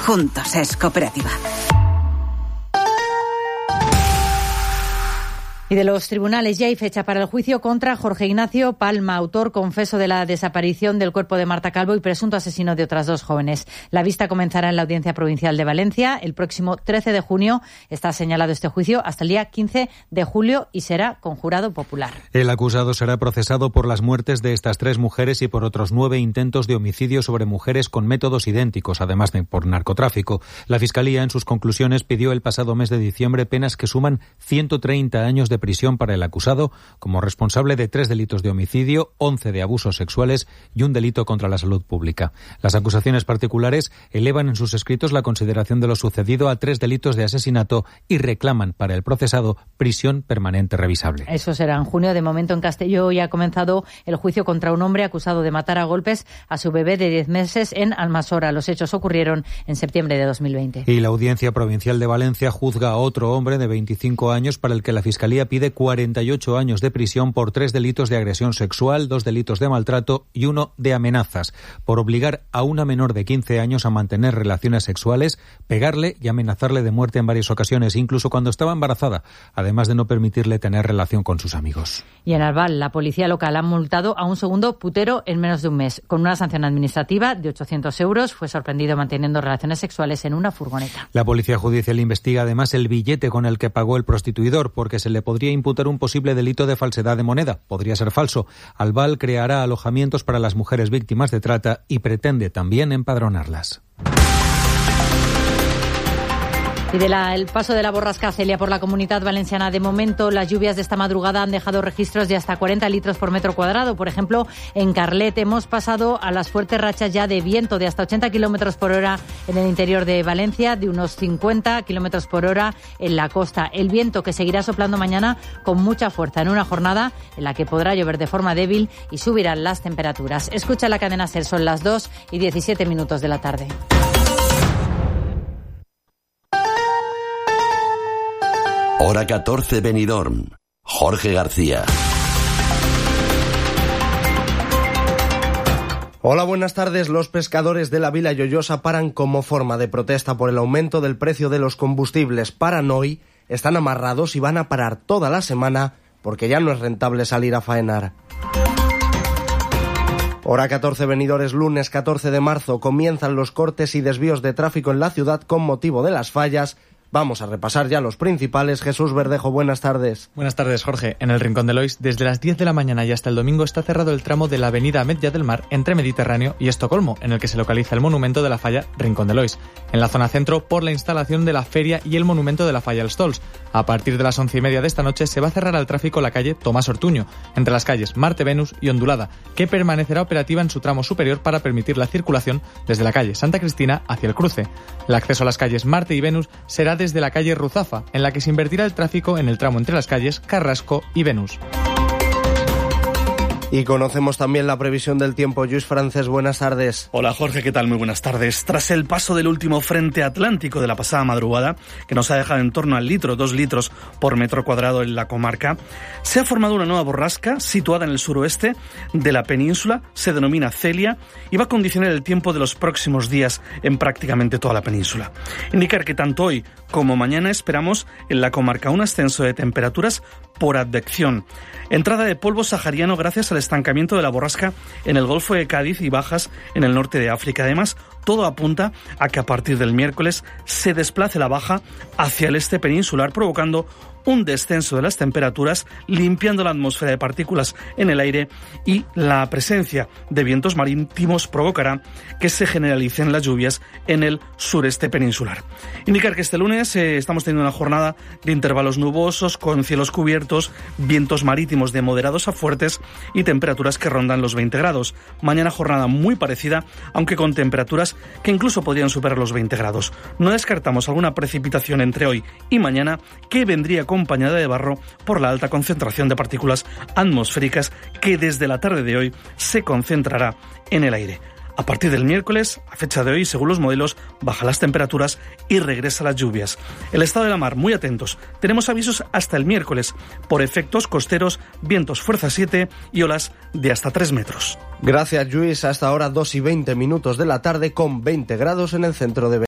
Juntos es Cooperativa. Y de los tribunales, ya hay fecha para el juicio contra Jorge Ignacio Palma, autor confeso de la desaparición del cuerpo de Marta Calvo y presunto asesino de otras 2 jóvenes. La vista comenzará en la Audiencia Provincial de Valencia el próximo 13 de junio. Está señalado este juicio hasta el día 15 de julio y será con jurado popular. El acusado será procesado por las muertes de estas 3 mujeres y por otros 9 intentos de homicidio sobre mujeres con métodos idénticos, además de por narcotráfico. La Fiscalía, en sus conclusiones, pidió el pasado mes de diciembre penas que suman 130 años de prisión para el acusado como responsable de 3 delitos de homicidio, 11 de abusos sexuales y un delito contra la salud pública. Las acusaciones particulares elevan en sus escritos la consideración de lo sucedido a 3 delitos de asesinato y reclaman para el procesado prisión permanente revisable. Eso será en junio. De momento, en Castelló ya ha comenzado el juicio contra un hombre acusado de matar a golpes a su bebé de 10 meses en Almasora. Los hechos ocurrieron en septiembre de 2020. Y la Audiencia Provincial de Valencia juzga a otro hombre de 25 años para el que la Fiscalía pide 48 años de prisión por 3 delitos de agresión sexual, 2 delitos de maltrato y 1 de amenazas, por obligar a una menor de 15 años a mantener relaciones sexuales, pegarle y amenazarle de muerte en varias ocasiones, incluso cuando estaba embarazada, además de no permitirle tener relación con sus amigos. Y en Albal, la policía local ha multado a un segundo putero en menos de un mes. Con una sanción administrativa de 800 euros, fue sorprendido manteniendo relaciones sexuales en una furgoneta. La Policía Judicial investiga además el billete con el que pagó el prostituidor, porque se le podría imputar un posible delito de falsedad de moneda. Podría ser falso. Albal creará alojamientos para las mujeres víctimas de trata y pretende también empadronarlas. Y el paso de la borrasca Celia por la Comunidad Valenciana, de momento las lluvias de esta madrugada han dejado registros de hasta 40 litros por metro cuadrado. Por ejemplo, en Carlet hemos pasado a las fuertes rachas ya de viento de hasta 80 kilómetros por hora en el interior de Valencia, de unos 50 kilómetros por hora en la costa. El viento que seguirá soplando mañana con mucha fuerza en una jornada en la que podrá llover de forma débil y subirán las temperaturas. Escucha la cadena SER, son las 2:17 de la tarde. Hora 14 Benidorm. Jorge García. Hola, buenas tardes. Los pescadores de la Vila Lloyosa paran como forma de protesta por el aumento del precio de los combustibles. Paran hoy, están amarrados y van a parar toda la semana porque ya no es rentable salir a faenar. Hora 14 Benidorm, lunes 14 de marzo. Comienzan los cortes y desvíos de tráfico en la ciudad con motivo de las fallas. Vamos a repasar ya los principales. Jesús Verdejo, buenas tardes. Buenas tardes, Jorge. En el Rincón de Lois, desde las 10 de la mañana y hasta el domingo está cerrado el tramo de la avenida Medja del Mar entre Mediterráneo y Estocolmo, en el que se localiza el monumento de la falla Rincón de Lois. En la zona centro, por la instalación de la feria y el monumento de la falla Els Tols. A partir de las 11:30 de esta noche se va a cerrar al tráfico la calle Tomás Ortuño, entre las calles Marte Venus y Ondulada, que permanecerá operativa en su tramo superior para permitir la circulación desde la calle Santa Cristina hacia el cruce. El acceso a las calles Marte y Venus será desde la calle Ruzafa, en la que se invertirá el tráfico en el tramo entre las calles Carrasco y Venus. Y conocemos también la previsión del tiempo. Lluís Francés, buenas tardes. Hola Jorge, ¿qué tal? Muy buenas tardes. Tras el paso del último frente atlántico de la pasada madrugada, que nos ha dejado en torno al 2 litros por metro cuadrado en la comarca, se ha formado una nueva borrasca situada en el suroeste de la península, se denomina Celia y va a condicionar el tiempo de los próximos días en prácticamente toda la península. Indicar que tanto hoy como mañana esperamos en la comarca un ascenso de temperaturas por advección. Entrada de polvo sahariano gracias al estancamiento de la borrasca en el Golfo de Cádiz y bajas en el norte de África. Además, todo apunta a que a partir del miércoles se desplace la baja hacia el este peninsular, provocando un descenso de las temperaturas, limpiando la atmósfera de partículas en el aire, y la presencia de vientos marítimos provocará que se generalicen las lluvias en el sureste peninsular. Indicar que este lunes estamos teniendo una jornada de intervalos nubosos con cielos cubiertos, vientos marítimos de moderados a fuertes y temperaturas que rondan los 20 grados. Mañana jornada muy parecida, aunque con temperaturas que incluso podrían superar los 20 grados. No descartamos alguna precipitación entre hoy y mañana que vendría acompañada de barro por la alta concentración de partículas atmosféricas que desde la tarde de hoy se concentrará en el aire. A partir del miércoles, a fecha de hoy, según los modelos, bajan las temperaturas y regresan las lluvias. El estado de la mar, muy atentos. Tenemos avisos hasta el miércoles por efectos costeros, vientos fuerza 7 y olas de hasta 3 metros. Gracias, Lluís. Hasta ahora 2:20 de la tarde con 20 grados en el centro de